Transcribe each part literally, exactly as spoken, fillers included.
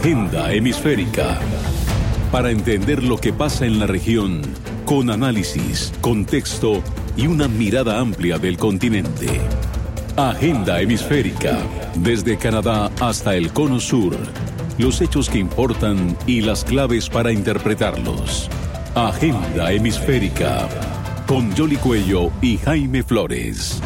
Agenda Hemisférica. Para entender lo que pasa en la región, con análisis, contexto y una mirada amplia del continente. Agenda Hemisférica. Desde Canadá hasta el Cono Sur. Los hechos que importan y las claves para interpretarlos. Agenda Hemisférica. Con Yoli Cuello y Jaime Flores.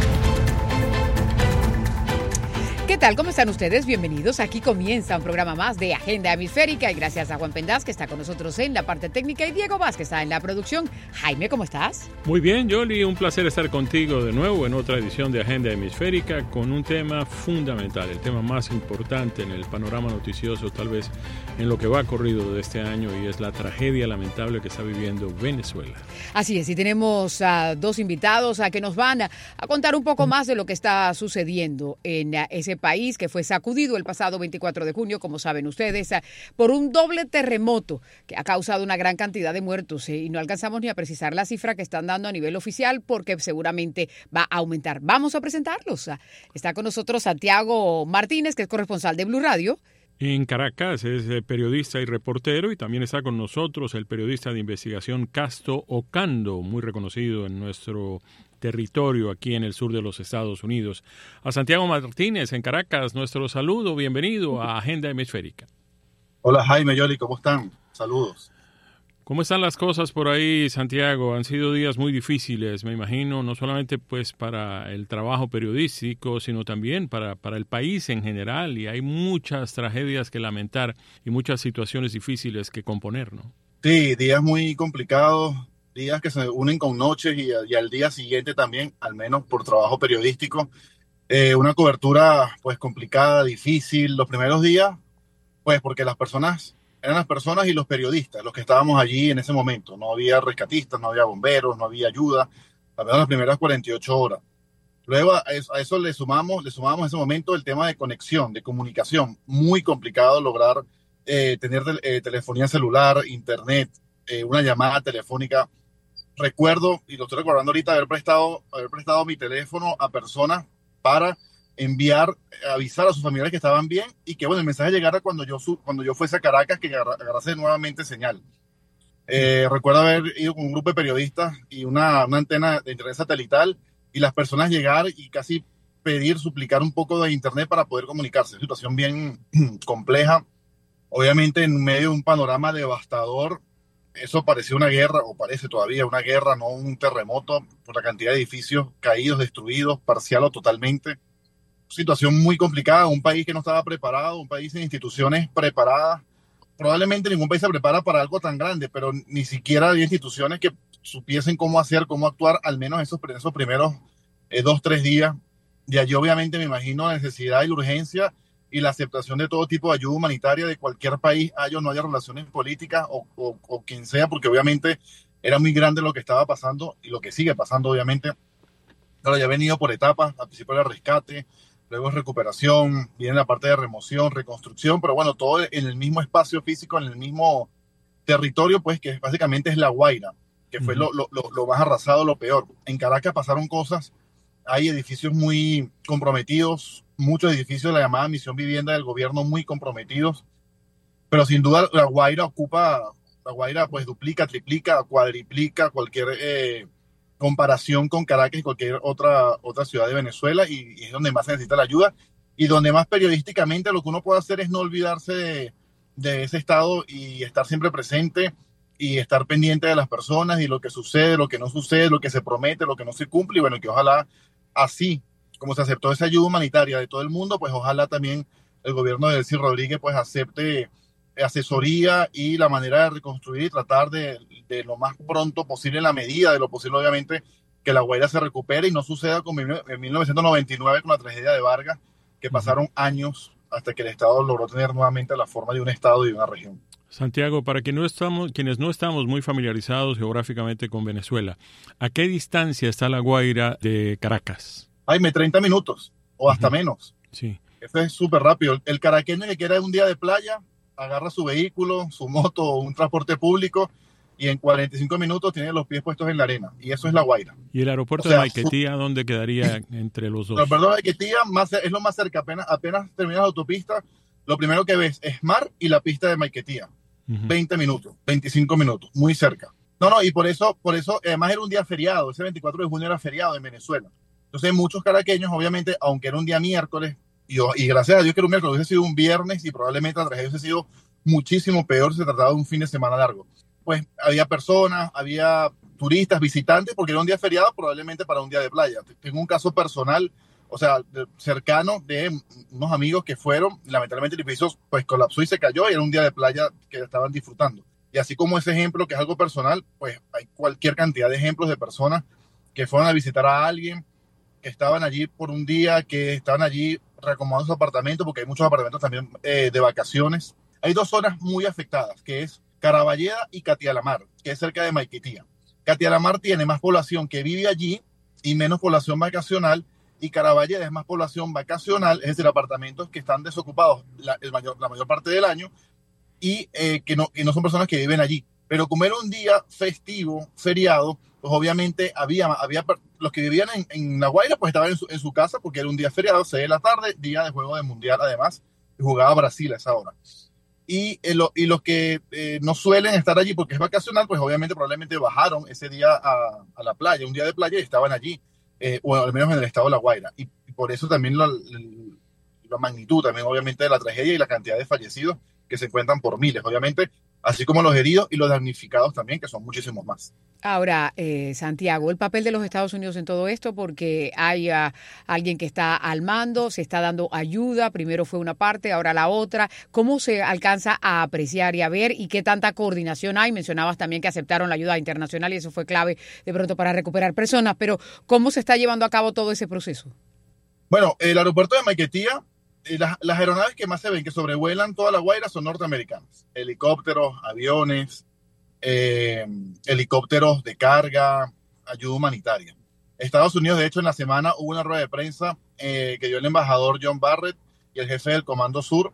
¿Qué tal? ¿Cómo están ustedes? Bienvenidos. Aquí comienza un programa más de Agenda Hemisférica y gracias a Juan Pendaz, que está con nosotros en la parte técnica, y Diego Vázquez, que está en la producción. Jaime, ¿cómo estás? Muy bien, Yoli. Un placer estar contigo de nuevo en otra edición de Agenda Hemisférica con un tema fundamental, el tema más importante en el panorama noticioso, tal vez en lo que va corrido de este año, y es la tragedia lamentable que está viviendo Venezuela. Así es, y tenemos a dos invitados a que nos van a, a contar un poco más de lo que está sucediendo en a, ese país que fue sacudido el pasado veinticuatro de junio, como saben ustedes, por un doble terremoto que ha causado una gran cantidad de muertos, y no alcanzamos ni a precisar la cifra que están dando a nivel oficial porque seguramente va a aumentar. Vamos a presentarlos. Está con nosotros Santiago Martínez, que es corresponsal de Blue Radio. En Caracas es periodista y reportero, y también está con nosotros el periodista de investigación Casto Ocando, muy reconocido en nuestro territorio aquí en el sur de los Estados Unidos. A Santiago Martínez en Caracas, nuestro saludo, bienvenido a Agenda Hemisférica. Hola Jaime, Yoli, ¿cómo están? Saludos. ¿Cómo están las cosas por ahí, Santiago? Han sido días muy difíciles, me imagino, no solamente pues para el trabajo periodístico, sino también para, para el país en general, y hay muchas tragedias que lamentar y muchas situaciones difíciles que componer, ¿no? Sí, días muy complicados, días que se unen con noches, y, y al día siguiente también, al menos por trabajo periodístico, eh, una cobertura pues complicada, difícil. Los primeros días, pues porque las personas... eran las personas y los periodistas los que estábamos allí en ese momento. No había rescatistas, no había bomberos, no había ayuda, al menos las primeras cuarenta y ocho horas. Luego a eso, a eso le sumamos le sumamos en ese momento el tema de conexión, de comunicación. Muy complicado lograr eh, tener eh, telefonía celular, internet, eh, una llamada telefónica. Recuerdo, y lo estoy recordando ahorita, haber prestado, haber prestado mi teléfono a personas para enviar, avisar a sus familiares que estaban bien, y que bueno, el mensaje llegara cuando yo, cuando yo fuese a Caracas, que agarrase nuevamente señal. Eh, recuerdo haber ido con un grupo de periodistas y una, una antena de internet satelital, y las personas llegar y casi pedir, suplicar un poco de internet para poder comunicarse. Una situación bien compleja, obviamente en medio de un panorama devastador. Eso parecía una guerra, o parece todavía una guerra, no un terremoto, por la cantidad de edificios caídos, destruidos, parcial o totalmente. Situación muy complicada, un país que no estaba preparado, un país sin instituciones preparadas. Probablemente ningún país se prepara para algo tan grande, pero ni siquiera había instituciones que supiesen cómo hacer, cómo actuar, al menos esos, esos primeros eh, dos, tres días. Y allí obviamente me imagino la necesidad y la urgencia y la aceptación de todo tipo de ayuda humanitaria de cualquier país, haya o no haya relaciones políticas o, o, o quien sea, porque obviamente era muy grande lo que estaba pasando y lo que sigue pasando, obviamente. Pero ya ha venido por etapas, al principio era rescate, luego es recuperación, viene la parte de remoción, reconstrucción, pero bueno, todo en el mismo espacio físico, en el mismo territorio, pues que básicamente es La Guaira, que fue uh-huh. lo, lo, lo más arrasado, lo peor. En Caracas pasaron cosas, hay edificios muy comprometidos, muchos edificios de la llamada Misión Vivienda del gobierno muy comprometidos, pero sin duda La Guaira ocupa, La Guaira pues duplica, triplica, cuadriplica cualquier... Eh, comparación con Caracas y cualquier otra, otra ciudad de Venezuela, y, y es donde más se necesita la ayuda, y donde más periodísticamente lo que uno puede hacer es no olvidarse de, de ese estado y estar siempre presente y estar pendiente de las personas y lo que sucede, lo que no sucede, lo que se promete, lo que no se cumple, y bueno, que ojalá así como se aceptó esa ayuda humanitaria de todo el mundo, pues ojalá también el gobierno de Delcy Rodríguez pues acepte asesoría y la manera de reconstruir y tratar de, de lo más pronto posible, en la medida de lo posible, obviamente, que La Guaira se recupere y no suceda como en mil novecientos noventa y nueve con la tragedia de Vargas, que pasaron años hasta que el Estado logró tener nuevamente la forma de un Estado y de una región. Santiago, para que no estamos, quienes no estamos muy familiarizados geográficamente con Venezuela, ¿a qué distancia está La Guaira de Caracas? Jaime, treinta minutos o hasta uh-huh. menos. Sí. Eso es súper rápido. El caraqueño que quiera un día de playa, agarra su vehículo, su moto o un transporte público, y en cuarenta y cinco minutos tiene los pies puestos en la arena. Y eso es La Guaira. ¿Y el aeropuerto o sea, de Maiquetía dónde quedaría entre los dos? El aeropuerto de Maiquetía más, es lo más cerca. Apenas, apenas terminas la autopista, lo primero que ves es mar y la pista de Maiquetía. Uh-huh. veinte minutos, veinticinco minutos, muy cerca. No, no, y por eso, por eso, además era un día feriado, ese veinticuatro de junio era feriado en Venezuela. Entonces muchos caraqueños, obviamente, aunque era un día miércoles, y, y gracias a Dios que era un miércoles, hubiese sido un viernes y probablemente la tragedia hubiese sido muchísimo peor si se trataba de un fin de semana largo. Pues había personas, había turistas, visitantes, porque era un día feriado, probablemente para un día de playa. Tengo un caso personal, o sea, cercano de unos amigos que fueron, lamentablemente el edificio pues colapsó y se cayó y era un día de playa que estaban disfrutando. Y así como ese ejemplo que es algo personal, pues hay cualquier cantidad de ejemplos de personas que fueron a visitar a alguien, que estaban allí por un día, que estaban allí reacomodando su apartamento, porque hay muchos apartamentos también eh, de vacaciones. Hay dos zonas muy afectadas, que es Caraballeda y Catialamar, que es cerca de Maiquetía. Catialamar tiene más población que vive allí y menos población vacacional, y Caraballeda es más población vacacional, es decir, apartamentos que están desocupados la, el mayor, la mayor parte del año y eh, que, no, que no son personas que viven allí. Pero como era un día festivo, feriado, pues obviamente había, había los que vivían en, en La Guaira, pues estaban en su, en su casa porque era un día feriado, seis de la tarde, día de juego de mundial además, y jugaba Brasil a esa hora. Y, eh, lo, y los que eh, no suelen estar allí porque es vacacional, pues obviamente probablemente bajaron ese día a, a la playa, un día de playa, y estaban allí, eh, o al menos en el estado de La Guaira. Y, y por eso también la, la magnitud, también obviamente de la tragedia y la cantidad de fallecidos que se cuentan por miles, obviamente, así como los heridos y los damnificados también, que son muchísimos más. Ahora, eh, Santiago, el papel de los Estados Unidos en todo esto, porque hay uh, alguien que está al mando, se está dando ayuda, primero fue una parte, ahora la otra. ¿Cómo se alcanza a apreciar y a ver y qué tanta coordinación hay? Mencionabas también que aceptaron la ayuda internacional y eso fue clave de pronto para recuperar personas, pero ¿cómo se está llevando a cabo todo ese proceso? Bueno, el aeropuerto de Maiquetía, Las, las aeronaves que más se ven que sobrevuelan toda La Guaira son norteamericanas. Helicópteros, aviones, eh, helicópteros de carga, ayuda humanitaria. Estados Unidos, de hecho, en la semana hubo una rueda de prensa eh, que dio el embajador John Barrett y el jefe del Comando Sur,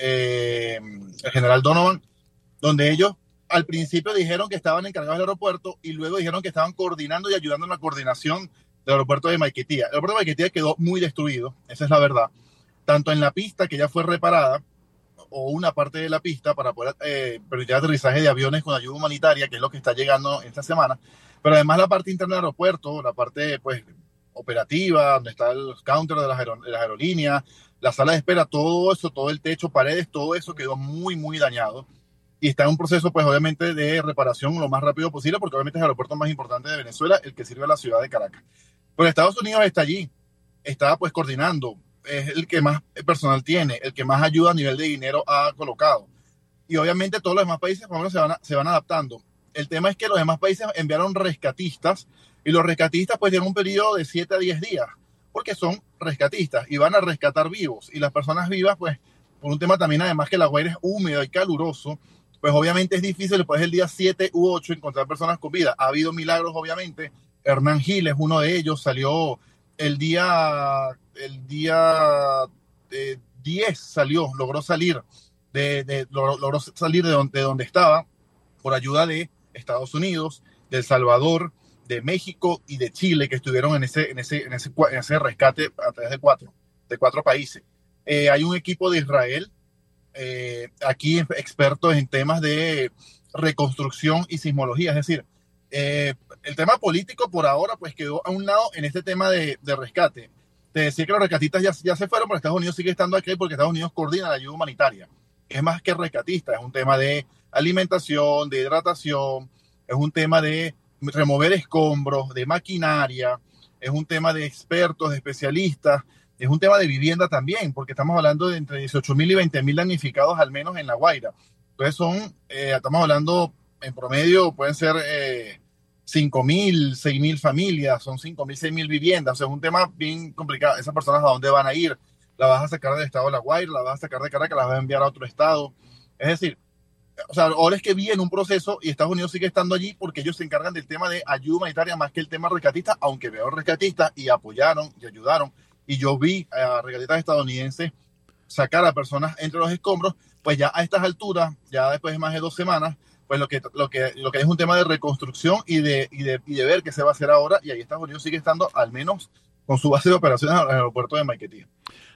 eh, el general Donovan, donde ellos al principio dijeron que estaban encargados del aeropuerto y luego dijeron que estaban coordinando y ayudando en la coordinación del aeropuerto de Maiquetía. El aeropuerto de Maiquetía quedó muy destruido, esa es la verdad. Tanto en la pista, que ya fue reparada, o una parte de la pista para poder eh, permitir aterrizaje de aviones con ayuda humanitaria, que es lo que está llegando esta semana, pero además la parte interna del aeropuerto, la parte pues operativa, donde está el counter de las, aer de las aerolíneas, la sala de espera, todo eso, todo el techo, paredes, todo eso quedó muy, muy dañado. Y está en un proceso, pues obviamente, de reparación lo más rápido posible, porque obviamente es el aeropuerto más importante de Venezuela, el que sirve a la ciudad de Caracas. Pero Estados Unidos está allí, está pues coordinando, es el que más personal tiene, el que más ayuda a nivel de dinero ha colocado. Y obviamente todos los demás países por lo menos, se, van a, se van adaptando. El tema es que los demás países enviaron rescatistas y los rescatistas pues tienen un periodo de siete a diez días porque son rescatistas y van a rescatar vivos. Y las personas vivas pues por un tema también además que La Guaira es húmedo y caluroso, pues obviamente es difícil después del día siete u ocho encontrar personas con vida. Ha habido milagros obviamente. Hernán Gil es uno de ellos, salió el día... el día eh, diez salió, logró salir de, de logró, logró salir de donde, de donde estaba por ayuda de Estados Unidos, de El Salvador, de México y de Chile, que estuvieron en ese, en ese, en ese, en ese rescate a través de cuatro, de cuatro países. Eh, hay un equipo de Israel, eh, aquí expertos en temas de reconstrucción y sismología, es decir, eh, el tema político por ahora pues quedó a un lado en este tema de, de rescate. Te decía que los rescatistas ya, ya se fueron, pero Estados Unidos sigue estando aquí porque Estados Unidos coordina la ayuda humanitaria. Es más que rescatista, es un tema de alimentación, de hidratación, es un tema de remover escombros, de maquinaria, es un tema de expertos, de especialistas, es un tema de vivienda también, porque estamos hablando de entre dieciocho mil y veinte mil damnificados al menos en La Guaira. Entonces son, eh, estamos hablando en promedio, pueden ser... Eh, cinco mil, seis mil familias, son cinco mil, seis mil viviendas, o sea, es un tema bien complicado. Esas personas a dónde van a ir, la vas a sacar del estado de La Guaira, la vas a sacar de Caracas, la vas a enviar a otro estado. Es decir, o sea, ahora es que viene un proceso y Estados Unidos sigue estando allí porque ellos se encargan del tema de ayuda humanitaria más que el tema rescatista, aunque veo rescatistas y apoyaron y ayudaron. Y yo vi a rescatistas estadounidenses sacar a personas entre los escombros, pues ya a estas alturas, ya después de más de dos semanas, pues lo que, lo que, lo que es un tema de reconstrucción y de, y, de, y de ver qué se va a hacer ahora, y ahí Estados Unidos sigue estando al menos con su base de operaciones en el aeropuerto de Maiquetía.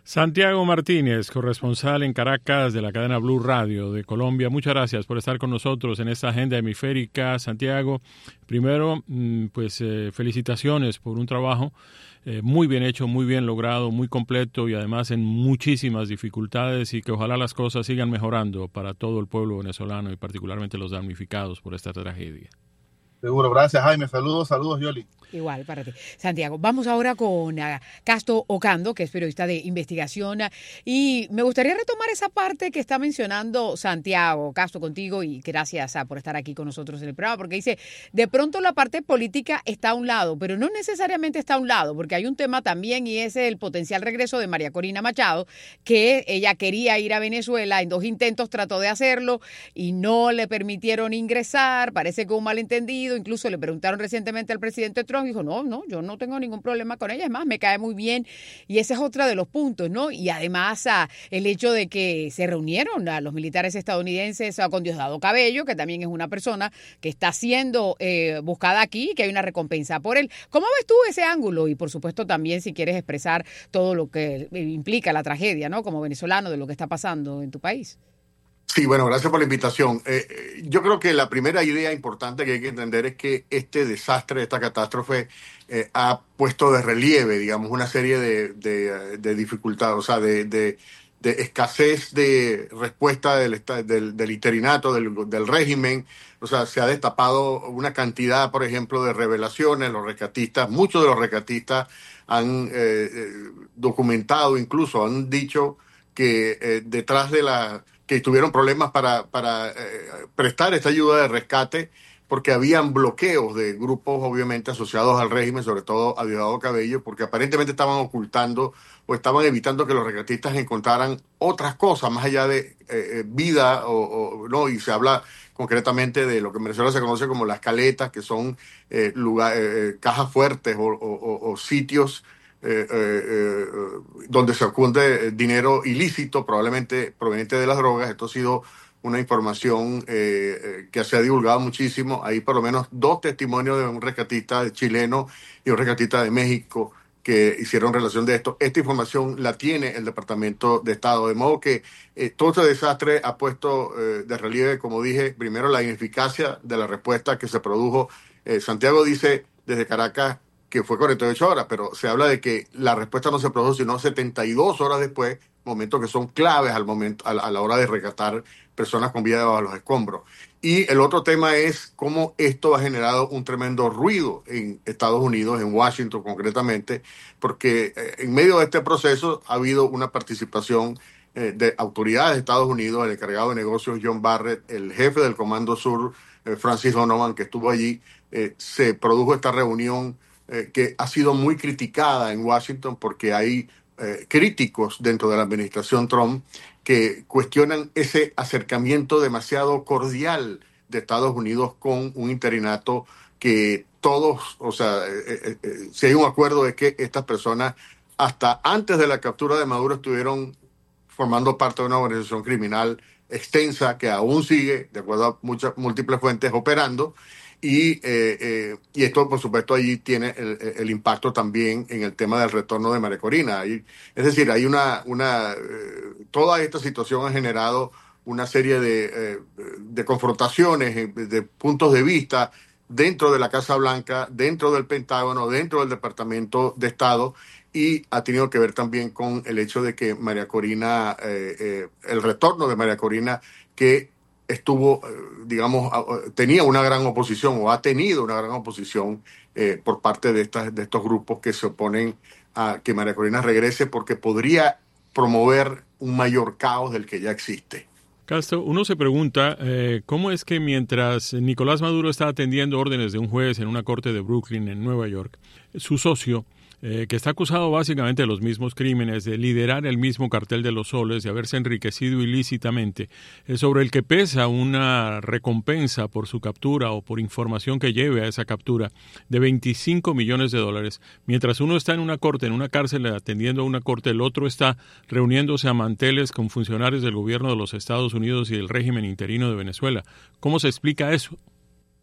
Santiago Martínez, corresponsal en Caracas de la cadena Blue Radio de Colombia. Muchas gracias por estar con nosotros en esta agenda hemisférica. Santiago, primero, pues eh, felicitaciones por un trabajo eh, muy bien hecho, muy bien logrado, muy completo y además en muchísimas dificultades, y que ojalá las cosas sigan mejorando para todo el pueblo venezolano y particularmente los damnificados por esta tragedia. Seguro, gracias Jaime, saludos, saludos Yoli. Igual para ti. Santiago, vamos ahora con uh, Casto Ocando, que es periodista de investigación, uh, y me gustaría retomar esa parte que está mencionando Santiago. Casto, contigo, y gracias uh, por estar aquí con nosotros en el programa, porque dice, de pronto la parte política está a un lado, pero no necesariamente está a un lado, porque hay un tema también, y es el potencial regreso de María Corina Machado, que ella quería ir a Venezuela, en dos intentos trató de hacerlo y no le permitieron ingresar, parece que un malentendido. Incluso le preguntaron recientemente al presidente Trump, dijo, no, no, yo no tengo ningún problema con ella, es más, me cae muy bien, y ese es otro de los puntos, ¿no? Y además a, el hecho de que se reunieron a los militares estadounidenses a, con Diosdado Cabello, que también es una persona que está siendo eh, buscada aquí, que hay una recompensa por él. ¿Cómo ves tú ese ángulo? Y por supuesto también si quieres expresar todo lo que implica la tragedia, ¿no? Como venezolano, de lo que está pasando en tu país. Sí, bueno, gracias por la invitación. Eh, yo creo que la primera idea importante que hay que entender es que este desastre, esta catástrofe, eh, ha puesto de relieve, digamos, una serie de, de, de dificultades, o sea, de, de, de escasez de respuesta del, del, del interinato, del, del régimen. O sea, se ha destapado una cantidad, por ejemplo, de revelaciones. Los rescatistas, muchos de los rescatistas han eh, documentado, incluso han dicho que eh, detrás de la... que tuvieron problemas para, para eh, prestar esta ayuda de rescate porque habían bloqueos de grupos obviamente asociados al régimen, sobre todo a Diosdado Cabello, porque aparentemente estaban ocultando o estaban evitando que los rescatistas encontraran otras cosas más allá de eh, vida o, o no, y se habla concretamente de lo que en Venezuela se conoce como las caletas, que son eh, lugar, eh, cajas fuertes o, o, o sitios Eh, eh, eh, donde se oculta dinero ilícito, probablemente proveniente de las drogas. Esto ha sido una información eh, eh, que se ha divulgado muchísimo. Hay por lo menos dos testimonios de un rescatista chileno y un rescatista de México que hicieron relación de esto. Esta información la tiene el Departamento de Estado, de modo que eh, todo este desastre ha puesto eh, de relieve, como dije, primero la ineficacia de la respuesta que se produjo. Eh, Santiago dice desde Caracas que fue cuarenta y ocho horas, pero se habla de que la respuesta no se produjo sino setenta y dos horas después, momentos que son claves al momento, a la, a la hora de rescatar personas con vida debajo de los escombros. Y el otro tema es cómo esto ha generado un tremendo ruido en Estados Unidos, en Washington concretamente, porque eh, en medio de este proceso ha habido una participación eh, de autoridades de Estados Unidos, el encargado de negocios John Barrett, el jefe del Comando Sur, eh, Francis Donovan, que estuvo allí. Eh, se produjo esta reunión Eh, que ha sido muy criticada en Washington porque hay eh, críticos dentro de la administración Trump que cuestionan ese acercamiento demasiado cordial de Estados Unidos con un interinato que todos, o sea, eh, eh, si hay un acuerdo es que estas personas hasta antes de la captura de Maduro estuvieron formando parte de una organización criminal extensa que aún sigue, de acuerdo a muchas múltiples fuentes, operando. Y, eh, eh, y esto, por supuesto, allí tiene el, el impacto también en el tema del retorno de María Corina. Hay, es decir, hay una, una eh, toda esta situación ha generado una serie de, eh, de confrontaciones, de puntos de vista dentro de la Casa Blanca, dentro del Pentágono, dentro del Departamento de Estado, y ha tenido que ver también con el hecho de que María Corina, eh, eh, el retorno de María Corina, que estuvo, digamos, tenía una gran oposición o ha tenido una gran oposición eh, por parte de, estas, de estos grupos que se oponen a que María Corina regrese porque podría promover un mayor caos del que ya existe. Castro, uno se pregunta eh, cómo es que mientras Nicolás Maduro está atendiendo órdenes de un juez en una corte de Brooklyn, en Nueva York, su socio, Eh, que está acusado básicamente de los mismos crímenes, de liderar el mismo cartel de los soles, de haberse enriquecido ilícitamente, eh, sobre el que pesa una recompensa por su captura o por información que lleve a esa captura de veinticinco millones de dólares. Mientras uno está en una corte, en una cárcel atendiendo a una corte, el otro está reuniéndose a manteles con funcionarios del gobierno de los Estados Unidos y del régimen interino de Venezuela. ¿Cómo se explica eso?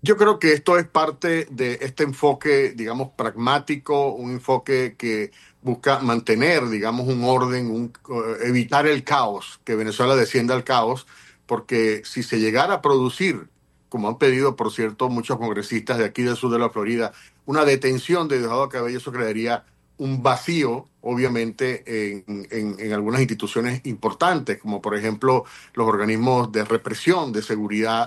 Yo creo que esto es parte de este enfoque, digamos, pragmático, un enfoque que busca mantener, digamos, un orden, un, uh, evitar el caos, que Venezuela descienda al caos, porque si se llegara a producir, como han pedido, por cierto, muchos congresistas de aquí del sur de la Florida, una detención de Diosdado Cabello, eso crearía un vacío, obviamente, en, en, en algunas instituciones importantes, como por ejemplo los organismos de represión, de seguridad,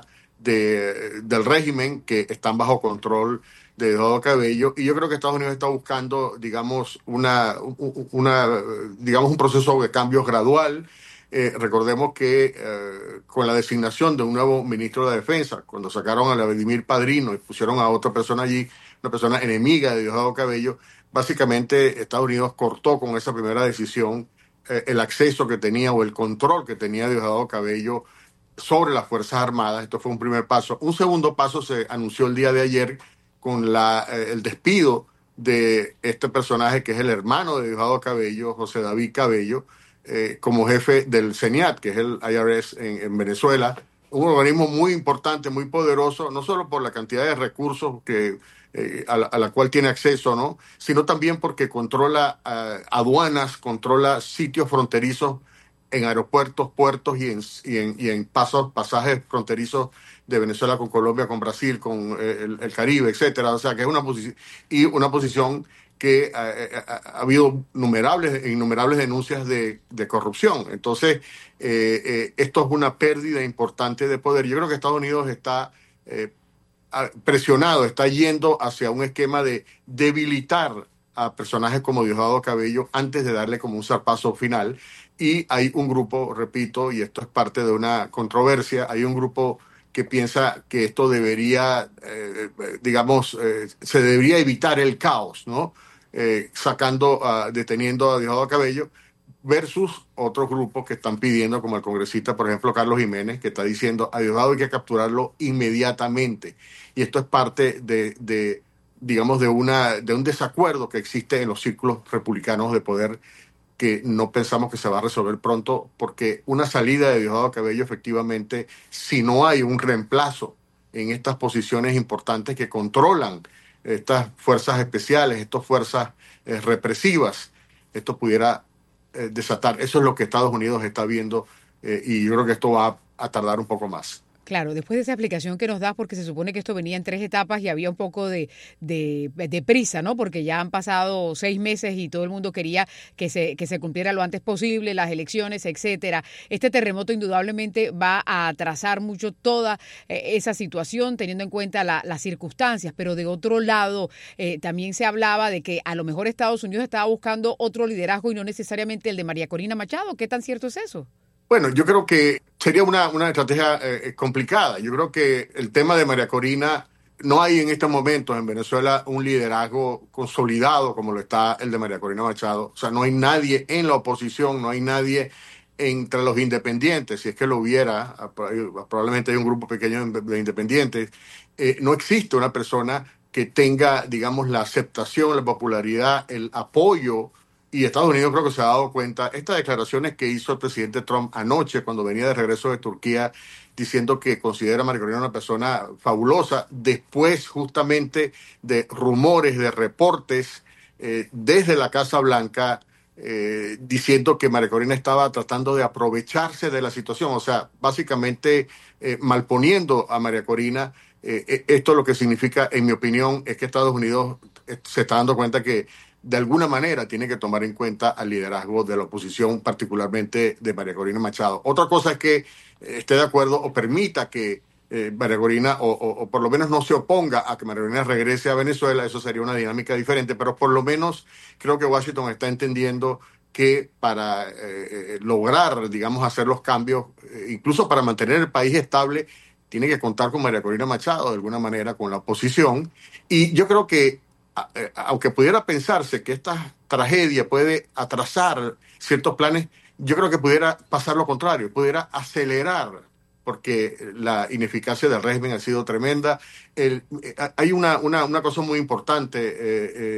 de, del régimen que están bajo control de Diosdado Cabello, y yo creo que Estados Unidos está buscando, digamos, una, una digamos un proceso de cambio gradual. Eh, recordemos que eh, con la designación de un nuevo ministro de Defensa, cuando sacaron a Vladimir Padrino y pusieron a otra persona allí, una persona enemiga de Diosdado Cabello, básicamente Estados Unidos cortó con esa primera decisión eh, el acceso que tenía o el control que tenía Diosdado Cabello sobre las Fuerzas Armadas. Esto fue un primer paso. Un segundo paso se anunció el día de ayer con la, eh, el despido de este personaje que es el hermano de Diosdado Cabello, José David Cabello, eh, como jefe del CENIAT, que es el I R S en, en Venezuela. Un organismo muy importante, muy poderoso, no solo por la cantidad de recursos que, eh, a, la, a la cual tiene acceso, ¿no?, sino también porque controla uh, aduanas, controla sitios fronterizos en aeropuertos, puertos y en, y en, y en pasos, pasajes fronterizos de Venezuela con Colombia, con Brasil, con eh, el, el Caribe, etcétera. O sea, que es una posición, y una posición que eh, ha, ha habido innumerables, innumerables denuncias de, de corrupción. Entonces, eh, eh, esto es una pérdida importante de poder. Yo creo que Estados Unidos está eh, presionado, está yendo hacia un esquema de debilitar a personajes como Diosdado Cabello antes de darle como un zarpazo final. Y hay un grupo, repito, y esto es parte de una controversia, hay un grupo que piensa que esto debería, eh, digamos, eh, se debería evitar el caos, ¿no? Eh, sacando, uh, deteniendo a Diosdado Cabello, versus otros grupos que están pidiendo, como el congresista, por ejemplo, Carlos Jiménez, que está diciendo a Diosdado hay que capturarlo inmediatamente. Y esto es parte de, de digamos, de, una, de un desacuerdo que existe en los círculos republicanos de poder, que no pensamos que se va a resolver pronto, porque una salida de Diosdado Cabello, efectivamente, si no hay un reemplazo en estas posiciones importantes que controlan estas fuerzas especiales, estas fuerzas eh, represivas, esto pudiera eh, desatar. Eso es lo que Estados Unidos está viendo, eh, y yo creo que esto va a, a tardar un poco más. Claro, después de esa explicación que nos das, porque se supone que esto venía en tres etapas y había un poco de, de, de prisa, ¿no? Porque ya han pasado seis meses y todo el mundo quería que se, que se cumpliera lo antes posible, las elecciones, etcétera. Este terremoto indudablemente va a atrasar mucho toda eh, esa situación, teniendo en cuenta la, las circunstancias. Pero de otro lado, eh, también se hablaba de que a lo mejor Estados Unidos estaba buscando otro liderazgo y no necesariamente el de María Corina Machado. ¿Qué tan cierto es eso? Bueno, yo creo que sería una, una estrategia eh, complicada. Yo creo que el tema de María Corina, no hay en estos momentos en Venezuela un liderazgo consolidado como lo está el de María Corina Machado. O sea, no hay nadie en la oposición, no hay nadie entre los independientes. Si es que lo hubiera, probablemente hay un grupo pequeño de independientes. Eh, no existe una persona que tenga, digamos, la aceptación, la popularidad, el apoyo. Y Estados Unidos creo que se ha dado cuenta, estas declaraciones que hizo el presidente Trump anoche cuando venía de regreso de Turquía, diciendo que considera a María Corina una persona fabulosa, después justamente de rumores, de reportes eh, desde la Casa Blanca, eh, diciendo que María Corina estaba tratando de aprovecharse de la situación, o sea, básicamente eh, malponiendo a María Corina. Eh, esto lo que significa, en mi opinión, es que Estados Unidos se está dando cuenta que de alguna manera tiene que tomar en cuenta al liderazgo de la oposición, particularmente de María Corina Machado. Otra cosa es que esté de acuerdo o permita que eh, María Corina, o, o, o por lo menos no se oponga a que María Corina regrese a Venezuela. Eso sería una dinámica diferente, pero por lo menos creo que Washington está entendiendo que para eh, lograr, digamos, hacer los cambios, eh, incluso para mantener el país estable, tiene que contar con María Corina Machado, de alguna manera, con la oposición. Y yo creo que aunque pudiera pensarse que esta tragedia puede atrasar ciertos planes, yo creo que pudiera pasar lo contrario, pudiera acelerar, porque la ineficacia del régimen ha sido tremenda. El, hay una, una, una cosa muy importante, eh, eh,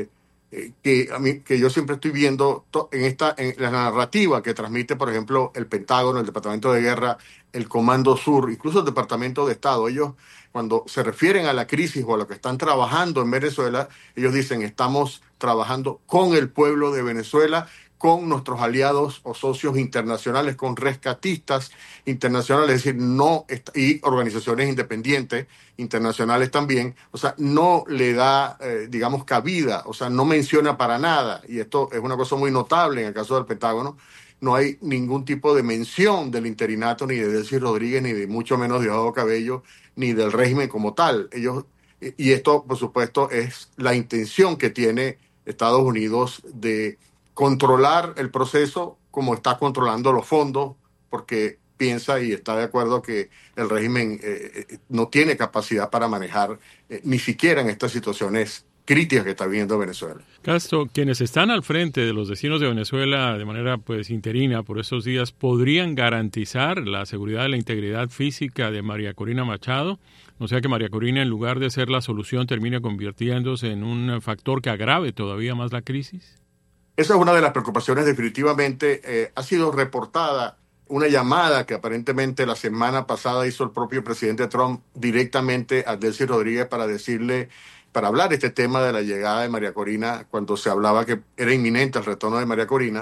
eh, que, a mí, que yo siempre estoy viendo to, en, esta, en la narrativa que transmite, por ejemplo, el Pentágono, el Departamento de Guerra, el Comando Sur, incluso el Departamento de Estado. Ellos, cuando se refieren a la crisis o a lo que están trabajando en Venezuela, ellos dicen, estamos trabajando con el pueblo de Venezuela, con nuestros aliados o socios internacionales, con rescatistas internacionales, es decir, no y organizaciones independientes internacionales también. O sea, no le da, eh, digamos, cabida, o sea, no menciona para nada, y esto es una cosa muy notable en el caso del Pentágono, no hay ningún tipo de mención del interinato, ni de Delcy Rodríguez, ni de mucho menos de Diosdado Cabello, ni del régimen como tal. Ellos, y esto, por supuesto, es la intención que tiene Estados Unidos de controlar el proceso como está controlando los fondos, porque piensa y está de acuerdo que el régimen eh, no tiene capacidad para manejar eh, ni siquiera en estas situaciones críticas que está viviendo Venezuela. Castro, quienes están al frente de los destinos de Venezuela de manera pues interina por estos días, ¿podrían garantizar la seguridad y la integridad física de María Corina Machado? No sea que María Corina, en lugar de ser la solución, termine convirtiéndose en un factor que agrave todavía más la crisis. Esa es una de las preocupaciones definitivamente. Eh, ha sido reportada una llamada que aparentemente la semana pasada hizo el propio presidente Trump directamente a Delcy Rodríguez para decirle, para hablar este tema de la llegada de María Corina, cuando se hablaba que era inminente el retorno de María Corina,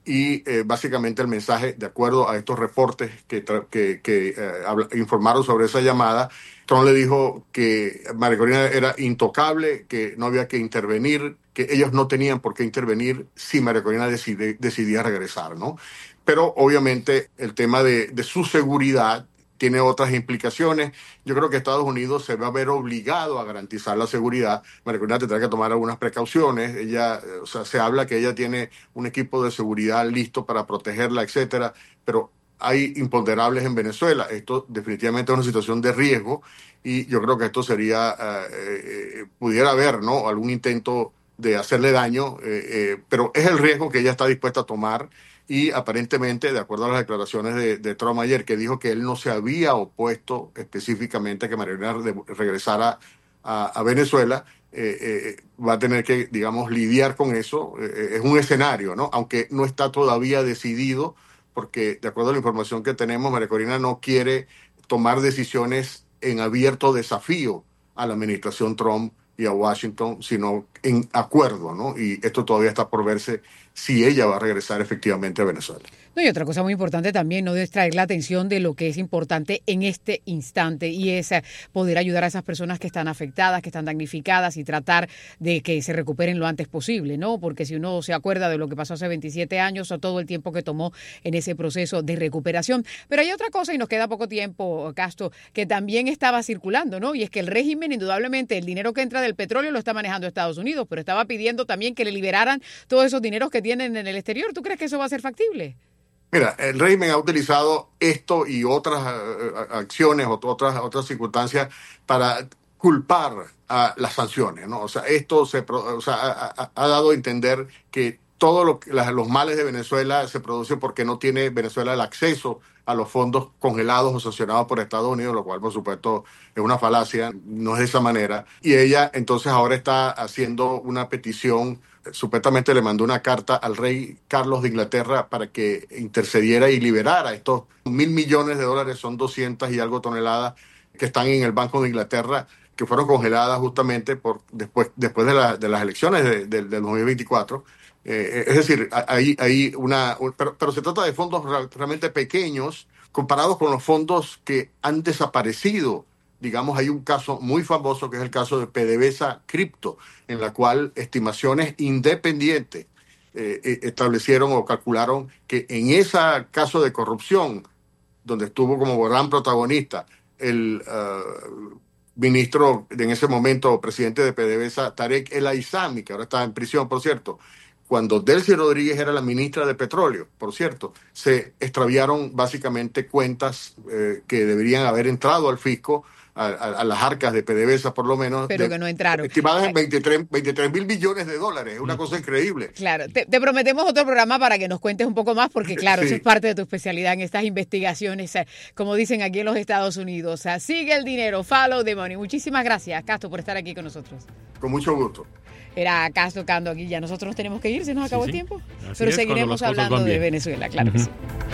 y eh, básicamente el mensaje, de acuerdo a estos reportes que, que, que eh, habla, informaron sobre esa llamada, Trump le dijo que María Corina era intocable, que no había que intervenir, que ellos no tenían por qué intervenir si María Corina decide, decidía regresar, ¿no? Pero obviamente el tema de, de su seguridad tiene otras implicaciones. Yo creo que Estados Unidos se va a ver obligado a garantizar la seguridad. María Corina tendrá que tomar algunas precauciones. Ella, o sea, se habla que ella tiene un equipo de seguridad listo para protegerla, etcétera, pero hay imponderables en Venezuela. Esto definitivamente es una situación de riesgo y yo creo que esto sería, eh, eh, pudiera haber, ¿no?, algún intento de hacerle daño, eh, eh, pero es el riesgo que ella está dispuesta a tomar. Y aparentemente, de acuerdo a las declaraciones de, de Trump ayer, que dijo que él no se había opuesto específicamente a que María Corina regresara a, a Venezuela, eh, eh, va a tener que, digamos, lidiar con eso. Eh, es un escenario, ¿no? Aunque no está todavía decidido, porque de acuerdo a la información que tenemos, María Corina no quiere tomar decisiones en abierto desafío a la administración Trump y a Washington, sino en acuerdo, ¿no? Y esto todavía está por verse si ella va a regresar efectivamente a Venezuela. No, y otra cosa muy importante también, no distraer la atención de lo que es importante en este instante, y es poder ayudar a esas personas que están afectadas, que están damnificadas, y tratar de que se recuperen lo antes posible, ¿no? Porque si uno se acuerda de lo que pasó hace veintisiete años, o todo el tiempo que tomó en ese proceso de recuperación. Pero hay otra cosa, y nos queda poco tiempo, Castro, que también estaba circulando, ¿no? Y es que el régimen, indudablemente, el dinero que entra del petróleo lo está manejando Estados Unidos, pero estaba pidiendo también que le liberaran todos esos dineros que tienen en el exterior. ¿Tú crees que eso va a ser factible? Mira, el régimen ha utilizado esto y otras uh, acciones, otras, otras circunstancias para culpar a las sanciones, ¿no? O sea, esto se, o sea, ha, ha dado a entender que todos lo, los males de Venezuela se producen porque no tiene Venezuela el acceso a los fondos congelados o sancionados por Estados Unidos, lo cual, por supuesto, es una falacia, no es de esa manera. Y ella, entonces, ahora está haciendo una petición. Supuestamente le mandó una carta al rey Carlos de Inglaterra para que intercediera y liberara estos mil millones de dólares, son doscientas y algo toneladas que están en el Banco de Inglaterra, que fueron congeladas justamente por después, después de, la, de las elecciones de, de, del dos mil veinticuatro. Eh, es decir, hay, hay una... Un, pero, pero se trata de fondos realmente pequeños comparados con los fondos que han desaparecido. Digamos, hay un caso muy famoso que es el caso de PDVSA Crypto, en la cual estimaciones independientes eh, establecieron o calcularon que en ese caso de corrupción, donde estuvo como gran protagonista el uh, ministro en ese momento, presidente de PDVSA, Tarek El Aissami, que ahora está en prisión, por cierto, cuando Delcy Rodríguez era la ministra de Petróleo, por cierto, se extraviaron básicamente cuentas eh, que deberían haber entrado al fisco, A, a, a las arcas de PDVSA por lo menos, pero de, que no entraron, estimadas en veintitrés mil millones de dólares, es una cosa increíble. Claro, te, te prometemos otro programa para que nos cuentes un poco más, porque claro, sí, eso es parte de tu especialidad en estas investigaciones, eh, como dicen aquí en los Estados Unidos. Eh, sigue el dinero, follow the money. Muchísimas gracias, Castro, por estar aquí con nosotros. Con mucho gusto. Era Castro Cando aquí, ya nosotros nos tenemos que ir, se nos acabó sí, el sí. tiempo. Así Pero es, seguiremos hablando de Venezuela, claro uh-huh. que sí.